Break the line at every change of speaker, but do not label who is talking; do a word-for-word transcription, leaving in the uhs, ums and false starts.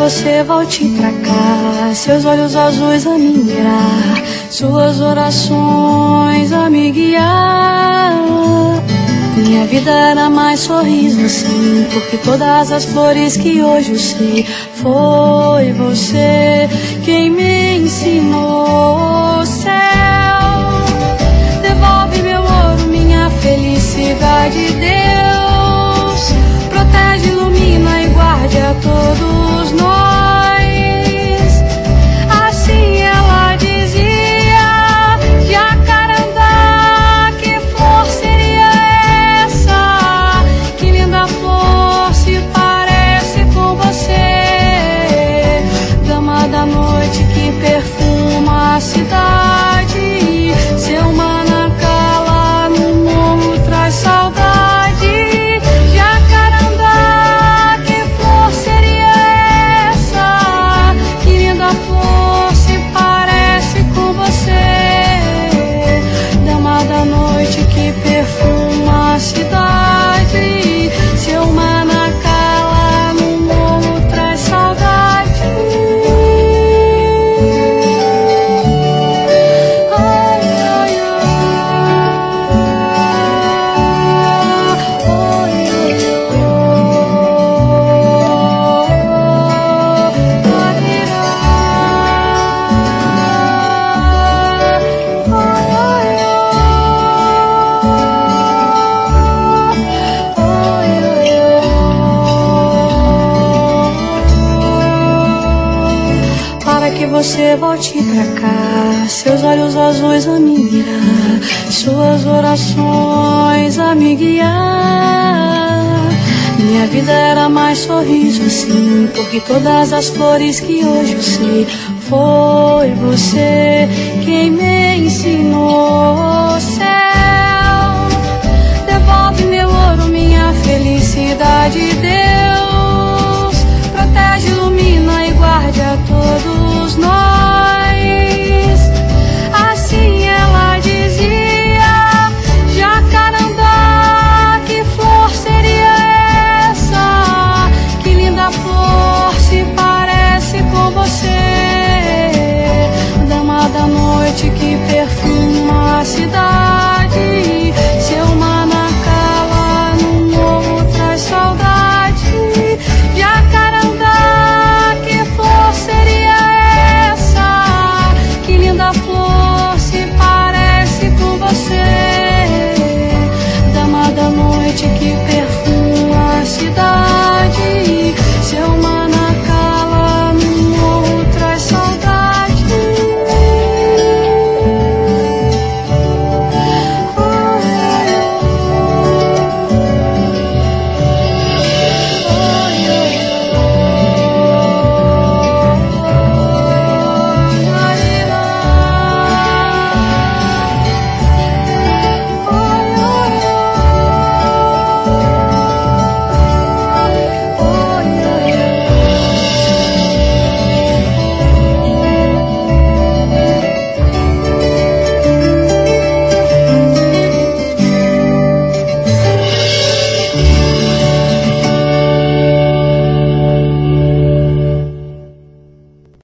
você volte pra cá, seus olhos azuis a me mirar, suas orações a me guiar. Minha vida era mais sorriso assim, porque todas as flores que hoje eu sei, foi você quem me ensinou. O céu, devolve meu ouro, minha felicidade, Deus, protege, ilumina e guarde a todos nós. Assim ela dizia, Jacarandá, que flor seria essa? Que linda flor se parece com você, dama da noite que perfuma a cidade, seu manacá no morro traz saudade. Jacarandá, que flor seria essa? Que linda flor se parece com você, dama da noite que perfuma a cidade, seu manacá lá no morro traz saudade. Ai, ai, para que você volte pra cá, seus olhos azuis a me mirar, suas orações a me guiar. Minha vida era mais sorriso assim, porque todas as flores que hoje eu sei, foi você quem me ensinou.